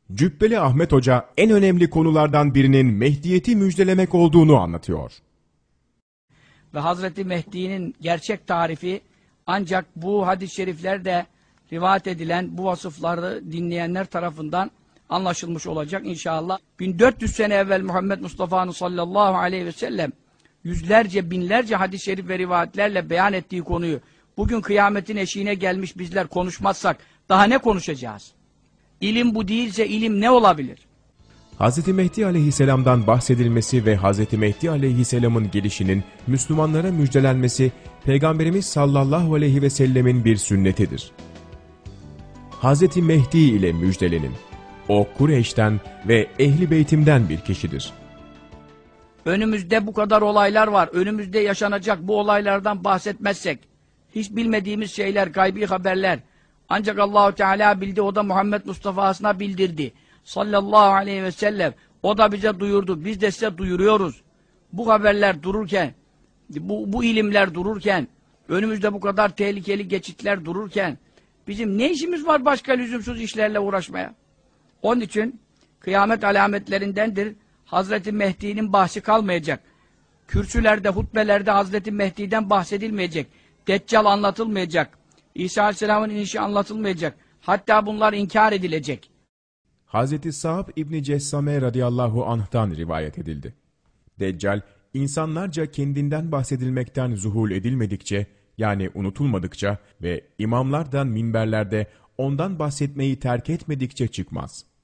Cübbeli Ahmet Hoca en önemli konulardan birinin Mehdiyeti müjdelemek olduğunu anlatıyor. Ve Hazreti Mehdi'nin gerçek tarifi ancak bu hadis-i şeriflerde rivayet edilen bu vasıfları dinleyenler tarafından anlaşılmış olacak inşallah. 1400 sene evvel Muhammed Mustafa'nın sallallahu aleyhi ve sellem yüzlerce, binlerce hadis-i şerif ve rivayetlerle beyan ettiği konuyu bugün kıyametin eşiğine gelmiş bizler konuşmazsak daha ne konuşacağız? İlim bu değilse ilim ne olabilir? Hz. Mehdi aleyhisselamdan bahsedilmesi ve Hz. Mehdi aleyhisselamın gelişinin Müslümanlara müjdelenmesi Peygamberimiz sallallahu aleyhi ve sellemin bir sünnetidir. Hz. Mehdi ile müjdelenin. O Kureyş'ten ve Ehli Beytim'den bir kişidir. Önümüzde bu kadar olaylar var. Önümüzde yaşanacak bu olaylardan bahsetmezsek, hiç bilmediğimiz şeyler, gaybi haberler, ancak Allahu Teala bildi, o da Muhammed Mustafa'sına bildirdi. Sallallahu aleyhi ve sellem, o da bize duyurdu, biz de size duyuruyoruz. Bu haberler dururken, bu ilimler dururken, önümüzde bu kadar tehlikeli geçitler dururken, bizim ne işimiz var başka lüzumsuz işlerle uğraşmaya? Onun için kıyamet alametlerindendir. Hazreti Mehdi'nin bahsi kalmayacak. Kürsülerde, hutbelerde Hazreti Mehdi'den bahsedilmeyecek. Deccal anlatılmayacak. İsa Aleyhisselam'ın inişi anlatılmayacak. Hatta bunlar inkar edilecek. Hazreti Sa'b İbni Cessame radıyallahu anh'tan rivayet edildi. Deccal, insanlarca kendinden bahsedilmekten zuhul edilmedikçe, yani unutulmadıkça ve imamlardan minberlerde ondan bahsetmeyi terk etmedikçe çıkmaz.